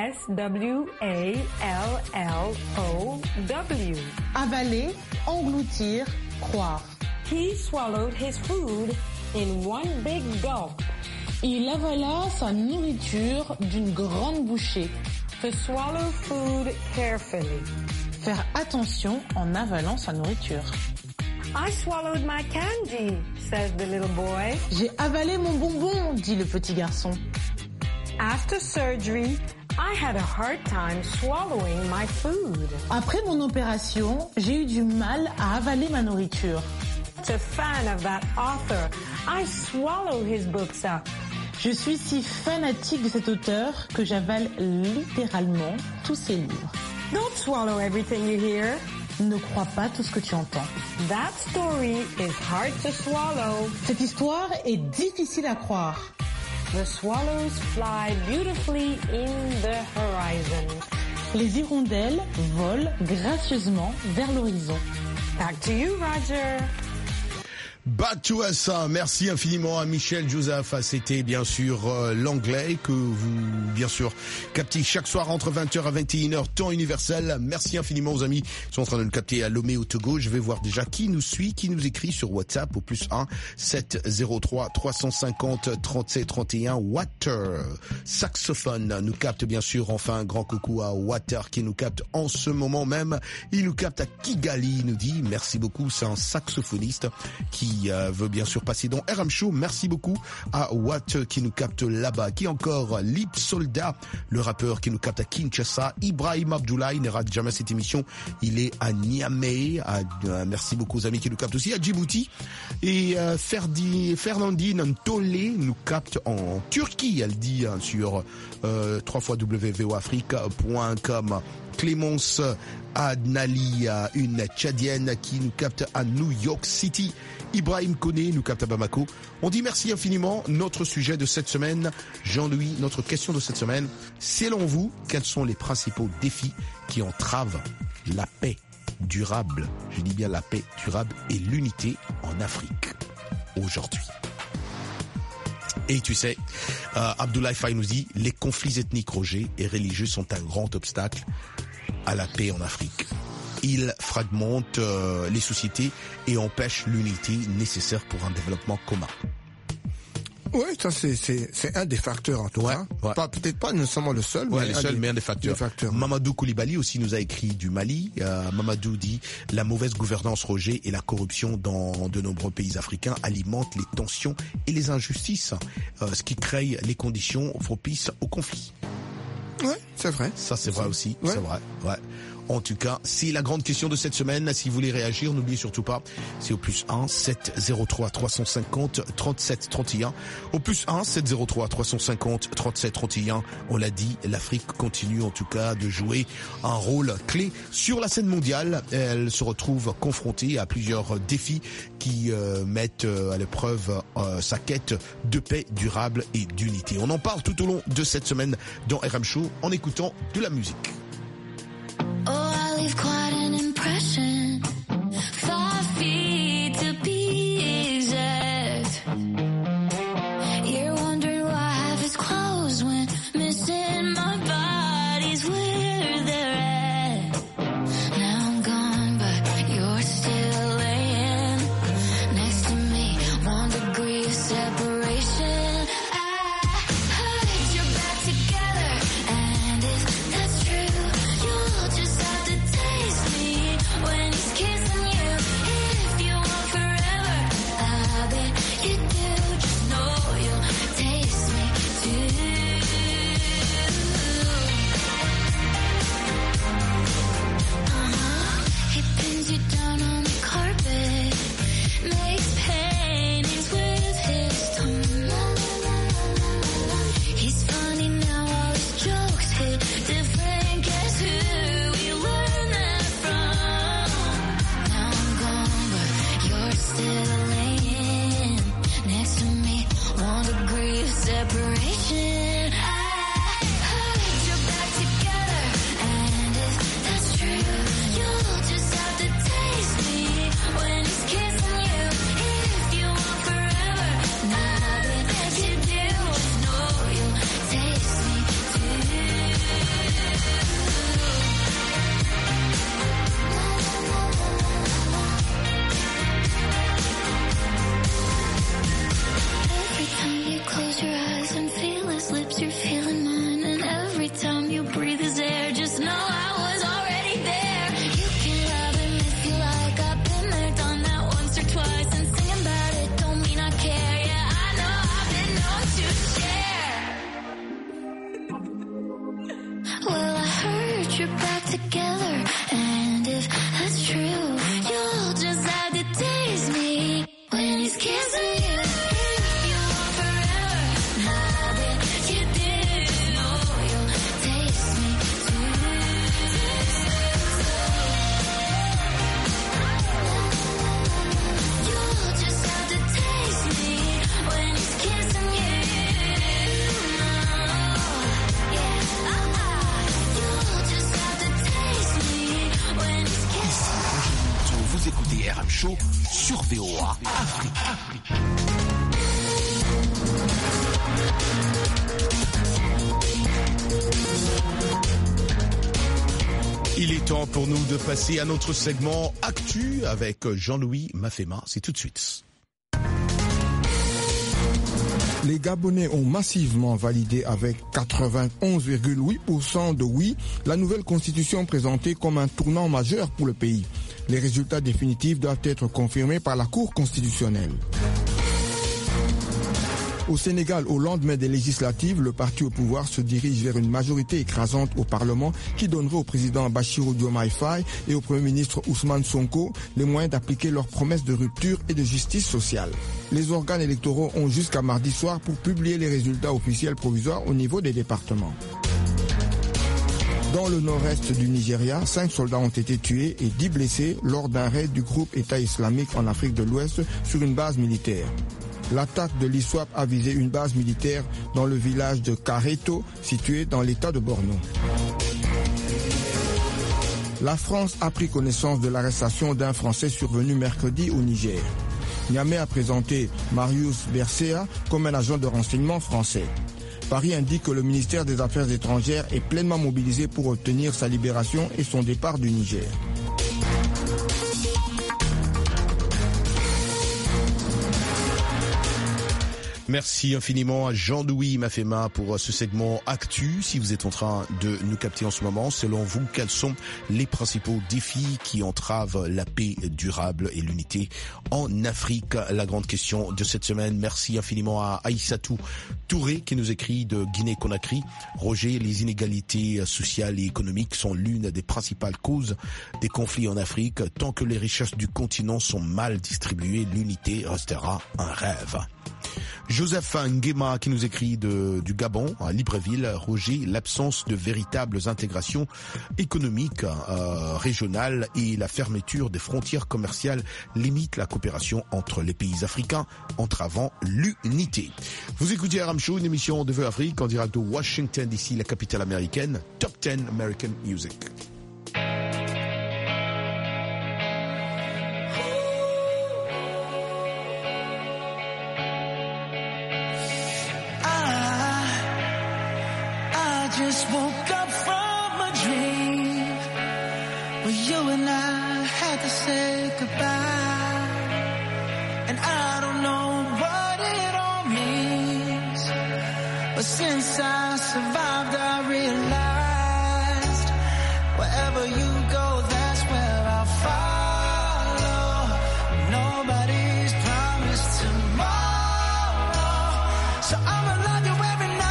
S-W-A-L-L-O-W. avaler, engloutir, croire. He swallowed his food in one big gulp. Il avala sa nourriture d'une grande bouchée. To swallow food carefully. Faire attention en avalant sa nourriture. I swallowed my candy, says the little boy. J'ai avalé mon bonbon, dit le petit garçon. After surgery, I had a hard time swallowing my food. Après mon opération, j'ai eu du mal à avaler ma nourriture. A fan of that author, I swallow his books up. Je suis si fanatique de cet auteur que j'avale littéralement tous ses livres. Don't swallow everything you hear. Ne crois pas tout ce que tu entends. That story is hard to swallow. Cette histoire est difficile à croire. The swallows fly beautifully in the horizon. Les hirondelles volent gracieusement vers l'horizon. Back to you, Roger. Back to us. Merci infiniment à Michelle Joseph. C'était bien sûr l'anglais que vous, bien sûr, captez chaque soir entre 20h à 21h, temps universel. Merci infiniment aux amis qui sont en train de nous capter à Lomé au Togo. Je vais voir déjà qui nous suit, qui nous écrit sur WhatsApp au +1 703 350 37 31. Water, saxophone, nous capte bien sûr. Enfin, un grand coucou à Water qui nous capte en ce moment même. Il nous capte à Kigali, il nous dit merci beaucoup. C'est un saxophoniste qui veut bien sûr passer dans RM Show. Merci beaucoup à Watt qui nous capte là-bas. Qui encore? Lip Soldat, le rappeur qui nous capte à Kinshasa. Ibrahim Abdoulaye ne rate jamais cette émission. Il est à Niamey. Merci beaucoup aux amis qui nous captent aussi à Djibouti. Et Fernandine Ntolé nous capte en Turquie. Elle dit sur www.voafrique.com. Clémence Adnali, une Tchadienne qui nous capte à New York City. Ibrahim Koné nous capte à Bamako. On dit merci infiniment. Notre sujet de cette semaine, Jean-Louis, notre question de cette semaine, selon vous, quels sont les principaux défis qui entravent la paix durable, je dis bien la paix durable et l'unité en Afrique aujourd'hui? Et tu sais, Abdoulaye Faye nous dit, les conflits ethniques, Roger, et religieux sont un grand obstacle à la paix en Afrique. Ils fragmentent les sociétés et empêchent l'unité nécessaire pour un développement commun. Oui, ça c'est un des facteurs en tout cas. Ouais. Peut-être pas nécessairement le seul, mais un des facteurs. Mamadou Koulibaly aussi nous a écrit du Mali. Mamadou dit la mauvaise gouvernance, Roger, et la corruption dans de nombreux pays africains alimentent les tensions et les injustices, ce qui crée les conditions propices au conflit. Ouais, c'est vrai. Ça c'est vrai aussi, c'est vrai. Ouais. En tout cas, c'est la grande question de cette semaine. Si vous voulez réagir, n'oubliez surtout pas, c'est au +1 703 350 37 31. Au +1 703 350 37 31. On l'a dit, l'Afrique continue en tout cas de jouer un rôle clé sur la scène mondiale. Elle se retrouve confrontée à plusieurs défis qui mettent à l'épreuve sa quête de paix durable et d'unité. On en parle tout au long de cette semaine dans RM Show en écoutant de la musique. RM Show sur VOA Afrique. Il est temps pour nous de passer à notre segment Actu avec Jean-Louis Mafema. C'est tout de suite. Les Gabonais ont massivement validé avec 91,8% de oui la nouvelle constitution présentée comme un tournant majeur pour le pays. Les résultats définitifs doivent être confirmés par la Cour constitutionnelle. Au Sénégal, au lendemain des législatives, le parti au pouvoir se dirige vers une majorité écrasante au Parlement qui donnerait au président Bassirou Diomaye Faye et au Premier ministre Ousmane Sonko les moyens d'appliquer leurs promesses de rupture et de justice sociale. Les organes électoraux ont jusqu'à mardi soir pour publier les résultats officiels provisoires au niveau des départements. Dans le nord-est du Nigeria, 5 soldats ont été tués et 10 blessés lors d'un raid du groupe État islamique en Afrique de l'Ouest sur une base militaire. L'attaque de l'ISWAP a visé une base militaire dans le village de Kareto, situé dans l'état de Borno. La France a pris connaissance de l'arrestation d'un Français survenu mercredi au Niger. Niamey a présenté Marius Bercea comme un agent de renseignement français. Paris indique que le ministère des Affaires étrangères est pleinement mobilisé pour obtenir sa libération et son départ du Niger. Merci infiniment à Jean-Louis Mafema pour ce segment Actu. Si vous êtes en train de nous capter en ce moment, selon vous, quels sont les principaux défis qui entravent la paix durable et l'unité en Afrique? La grande question de cette semaine. Merci infiniment à Aïssatou Touré qui nous écrit de Guinée-Conakry. Roger, les inégalités sociales et économiques sont l'une des principales causes des conflits en Afrique. Tant que les richesses du continent sont mal distribuées, l'unité restera un rêve. Joseph Nguema qui nous écrit du Gabon, à Libreville. Roger, l'absence de véritables intégrations économiques régionales et la fermeture des frontières commerciales limitent la coopération entre les pays africains, entravant l'unité. Vous écoutez RM Show, une émission de VOA Afrique en direct de Washington DC, la capitale américaine. Top 10 American Music. Just woke up from a dream where you and I had to say goodbye, and I don't know what it all means, but since I survived I realized wherever you go that's where I'll follow. Nobody's promised tomorrow, so I'ma love you every night.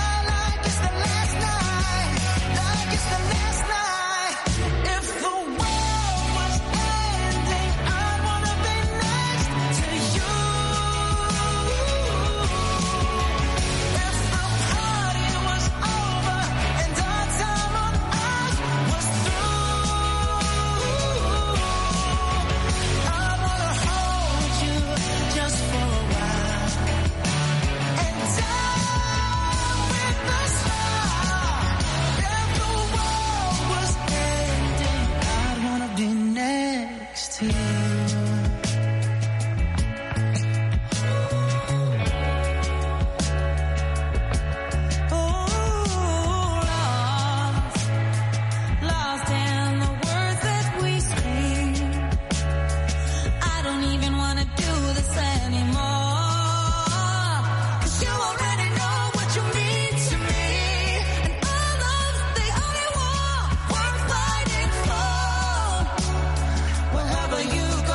You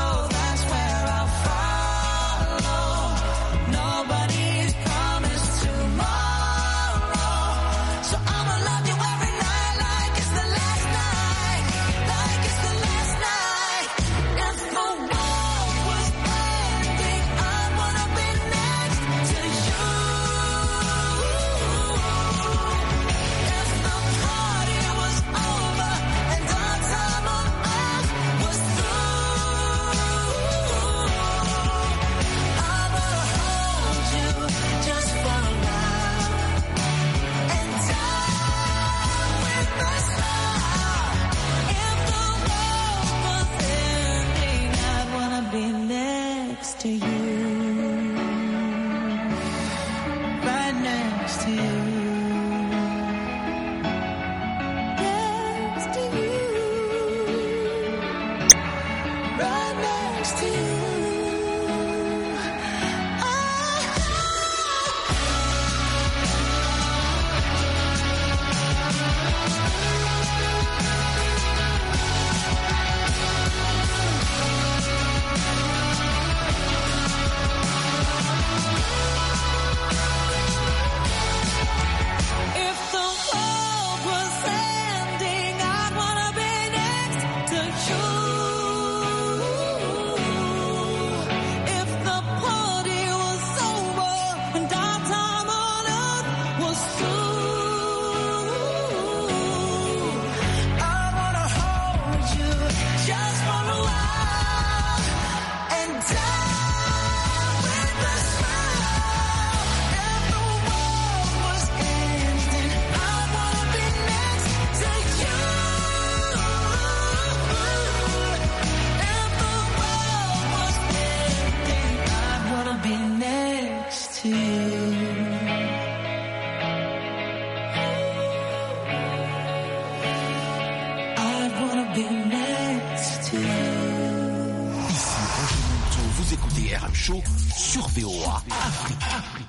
Show sur VOA Afrique.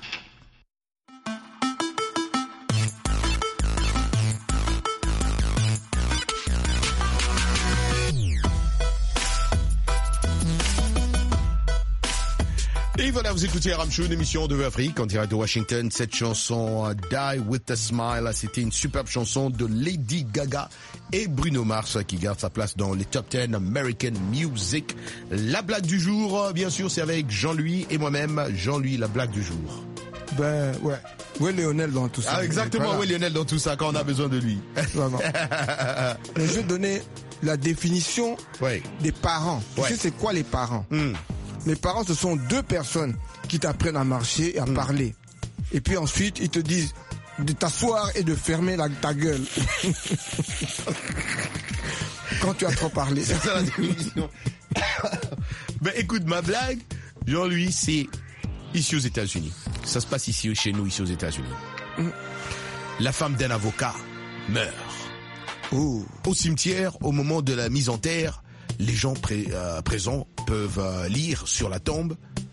Et voilà, vous écoutez RM Show, une émission de VOA Afrique en direct de Washington. Cette chanson Die With A Smile, c'était une superbe chanson de Lady Gaga et Bruno Mars qui garde sa place dans les top 10 American Music. La blague du jour, bien sûr, c'est avec Jean-Louis et moi-même. Jean-Louis, la blague du jour. Ben ouais, où est Lionel dans tout ça? Ah, exactement, voilà. Où est Lionel dans tout ça quand on a besoin de lui? Vraiment. Je vais donner la définition des parents. Tu sais c'est quoi les parents? Les parents, ce sont deux personnes qui t'apprennent à marcher et à parler. Et puis ensuite, ils te disent de t'asseoir et de fermer ta gueule. Quand tu as trop parlé. C'est ça la définition. Ben écoute, ma blague, Jean-Louis, c'est ici aux États-Unis. Ça se passe ici, chez nous, ici aux États-Unis. La femme d'un avocat meurt. Au cimetière, au moment de la mise en terre, les gens présents peuvent lire sur la tombe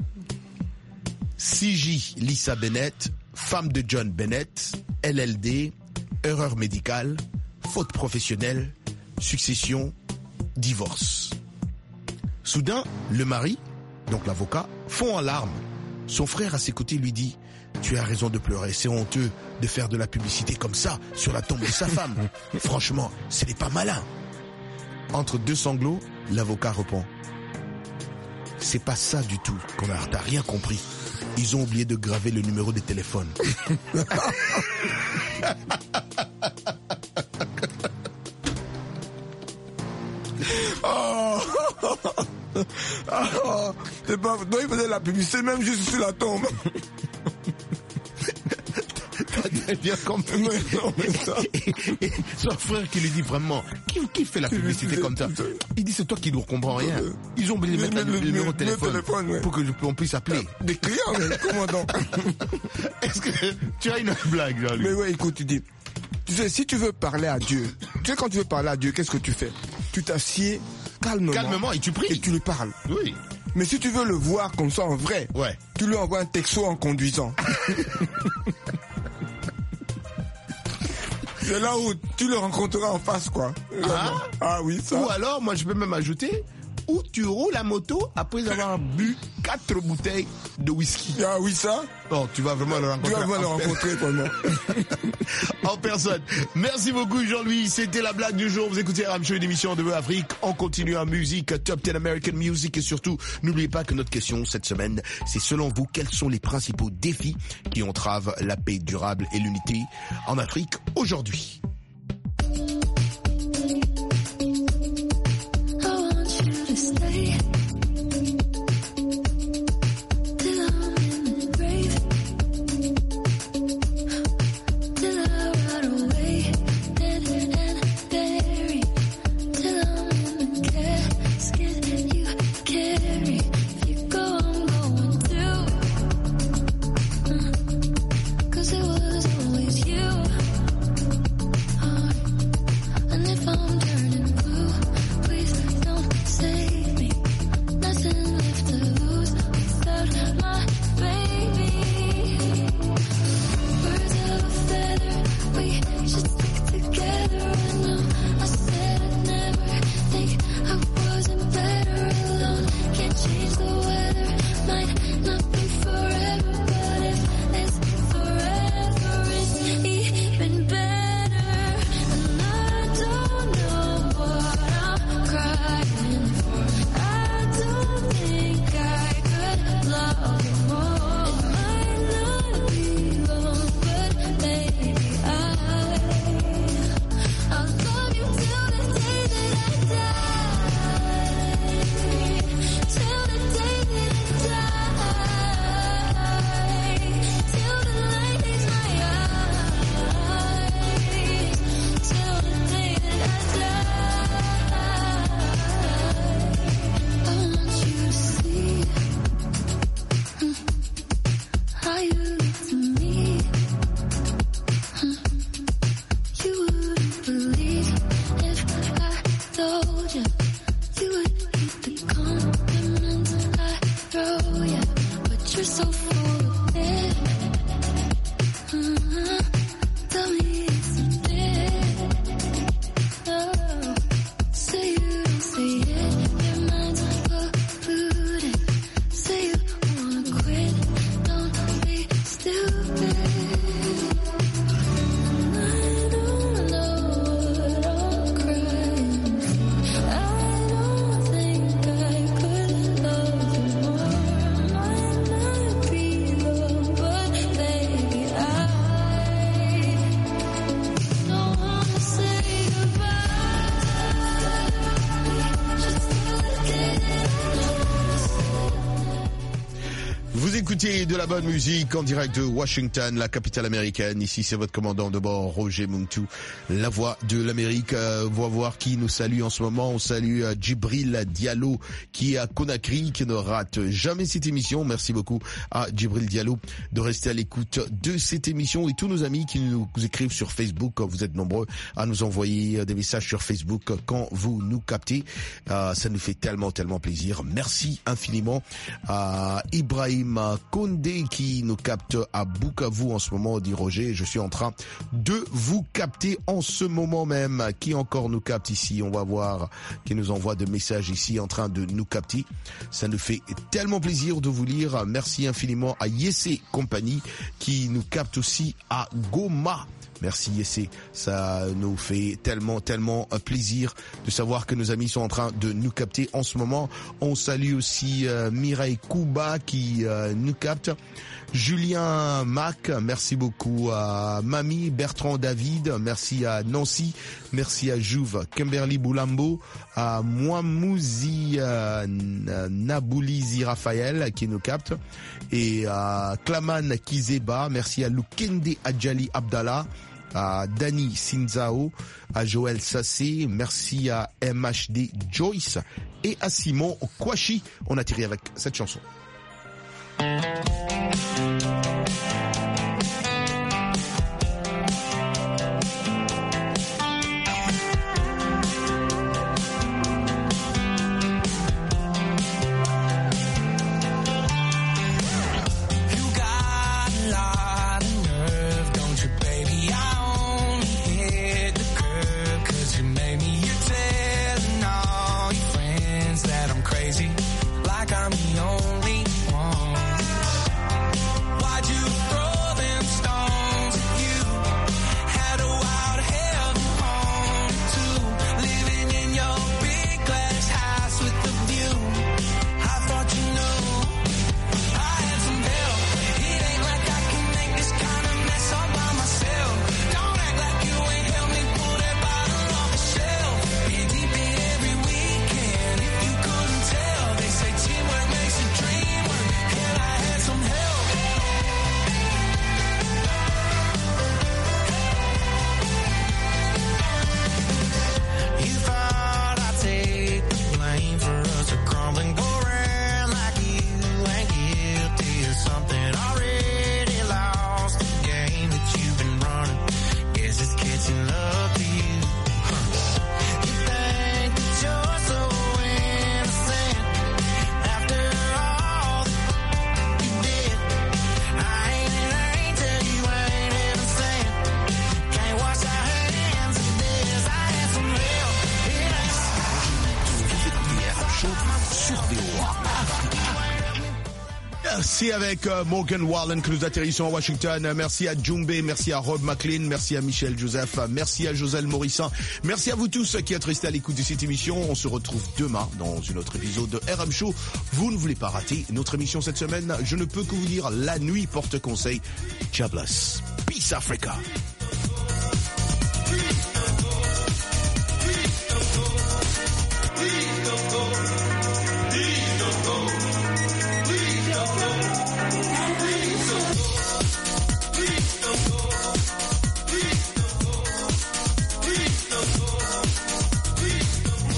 C.J. Lisa Bennett, femme de John Bennett, LLD, erreur médicale, faute professionnelle, succession, divorce. Soudain, le mari, donc l'avocat, fond en larmes. Son frère à ses côtés lui dit « Tu as raison de pleurer, c'est honteux de faire de la publicité comme ça sur la tombe de sa femme. Franchement, ce n'est pas malin. » Entre deux sanglots, l'avocat répond « C'est pas ça du tout, connard, t'as rien compris. Ils ont oublié de graver le numéro de téléphone. » C'est pas... Donc il faisait la publicité même juste sur la tombe. T'as bien compris. Non, mais ça... et son frère qui lui dit vraiment, qui fait la publicité comme ça? Il dit c'est toi qui ne comprends rien. Ils ont oublié de mettre le numéro de téléphone pour qu'on puisse appeler. Des clients, mais comment donc? Est-ce que tu as une blague, là, lui? Mais ouais, écoute, tu sais, si tu veux parler à Dieu, tu sais quand tu veux parler à Dieu, qu'est-ce que tu fais? Tu t'assieds calmement et tu pries. Et tu lui parles. Oui. Mais si tu veux le voir comme ça en vrai, tu lui envoies un texto en conduisant. C'est là où tu le rencontreras en face, quoi. Ah oui, ça. Ou alors, moi, je peux même ajouter, où tu roules la moto après avoir bu 4 bouteilles de whisky. Ah oui, ça. Bon, tu vas vraiment le rencontrer. Tu vas vraiment le rencontrer, vraiment. En personne. Merci beaucoup, Jean-Louis. C'était la blague du jour. Vous écoutez RM Show, une émission de VOA Afrique. On continue en musique, Top 10 American Music. Et surtout, n'oubliez pas que notre question cette semaine, c'est selon vous, quels sont les principaux défis qui entravent la paix durable et l'unité en Afrique aujourd'hui? told you you would keep the compliments I throw you, but you're so full of it. Tell me if you did. Oh, say you don't say it. Your mind's polluted. Say you wanna quit. Don't be stupid. I don't know what I'm crying. I don't think I could love you more. Might not be love, but baby, I don't wanna say goodbye. Just look at it. Vous écoutez de la bonne musique en direct de Washington, la capitale américaine. Ici, c'est votre commandant de bord, Roger Muntu, la voix de l'Amérique. On va voir qui nous salue en ce moment. On salue Djibril Diallo, qui est à Conakry, qui ne rate jamais cette émission. Merci beaucoup à Djibril Diallo de rester à l'écoute de cette émission, et tous nos amis qui nous écrivent sur Facebook. Vous êtes nombreux à nous envoyer des messages sur Facebook quand vous nous captez. Ça nous fait tellement plaisir. Merci infiniment à Ibrahim Condé qui nous capte à Bukavu en ce moment, dit Roger. Je suis en train de vous capter en ce moment même. Qui encore nous capte ici? On va voir qui nous envoie de messages ici en train de nous capter. Ça nous fait tellement plaisir de vous lire. Merci infiniment à Yessé Compagnie qui nous capte aussi à Goma. Merci Yessé, ça nous fait tellement plaisir de savoir que nos amis sont en train de nous capter en ce moment. On salue aussi Mireille Kouba qui nous capte. Julien Mac, merci beaucoup à Mami, Bertrand David, merci à Nancy, merci à Jouve, Kimberly Boulambo, à Mouamouzi Naboulizi Raphaël qui nous capte, et à Klaman Kizeba, merci à Lukende Adjali Abdallah, à Dani Sinzao, à Joël Sassé, merci à MHD Joyce et à Simon Kouachi. On a tiré avec cette chanson. C'est avec Morgan Wallen que nous atterrissons à Washington. Merci à Jumbe, merci à Rob McLean, merci à Michel Joseph, merci à Joselle Morissin. Merci à vous tous qui êtes restés à l'écoute de cette émission. On se retrouve demain dans une autre épisode de RM Show. Vous ne voulez pas rater notre émission cette semaine. Je ne peux que vous dire, la nuit porte conseil. God bless. Peace Africa.